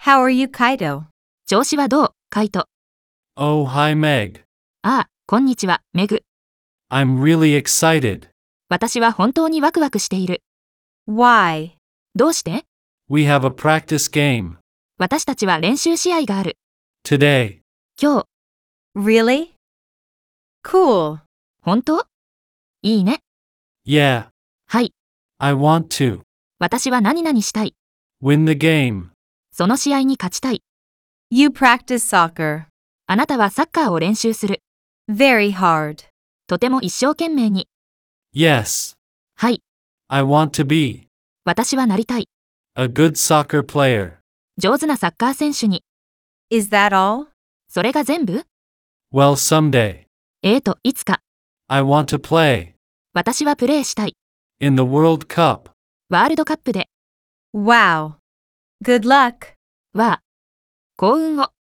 How are you, Kaito? 調子はどう、カイト。 Oh, hi, Meg. ああ、こんにちは、メグ。 I'm really excited. 私は本当にワクワクしている。 Why? どうして？ We have a practice game. 私たちは練習試合がある。 Today. 今日。 Really? Cool. 本当？いいね。 Yeah. はい。 I want to. 私は何々したい。 Win the game. その試合に勝ちたい。 You practice soccer. あなたはサッカーを練習する。 Very hard. とても一生懸命に。 Yes. はい。 I want to be. 私はなりたい。 A good soccer player. 上手なサッカー選手に。 Is that all? それが全部？ Well, someday. いつか。 I want to play. 私はプレーしたい。 In the World Cup. ワールドカップで。 Wow. Good luck. は、幸運を。